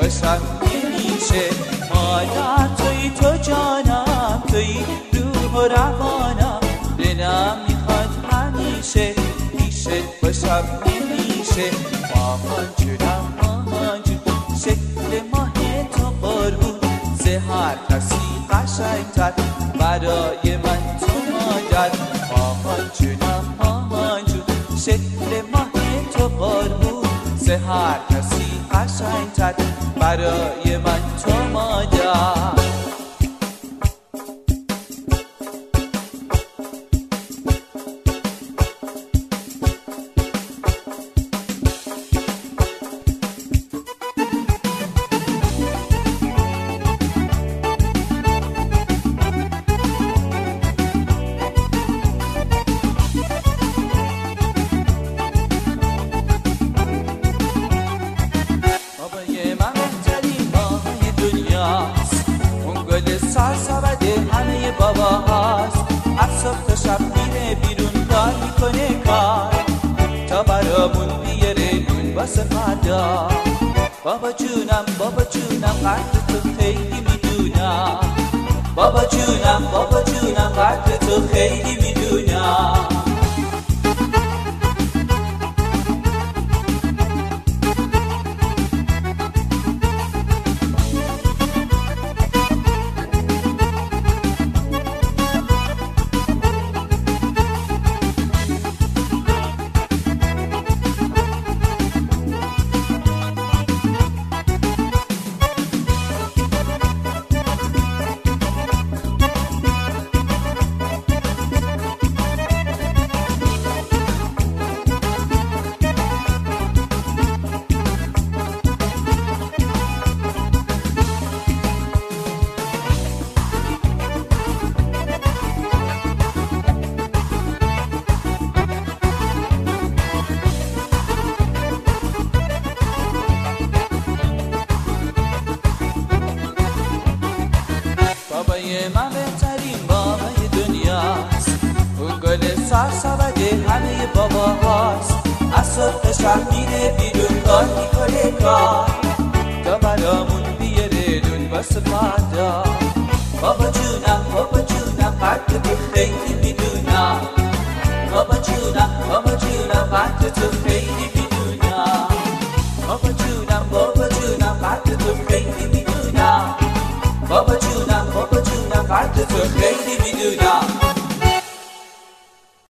باشم نمیشه. مادر توی تو جانم، توی روح و روانم، دلم میخواد همیشه پیشت باشم نمیشه. مامان جونم مامان جون، شکل ماه تو قربون، ز هر کسی قشنگتر برای من تو مادر. مامان جونم مامان جون، شکل ماه تو قربون، ز هر کسی قشنگتر برای من تو مادر. سرسبد همه بابا هاست، از صبح تا شب میره بیرون کار میکنه کار، تا برامون بیاره نون واسه فردا. بابا جونم قدر تو خیلی میدونم، بابا جونم قدر تو خیلی میدونم. بابای من بهترین بابای دنیاست، اون گل سرسبد همه بابا هاست، از صبح تا شب میره بیرون کار میکنه کار، تا برامون بیاره نون واسه فردا. بابا جونم قدر تو خیلی میدونم، بابا جونم قدر تو خیلی میدونم.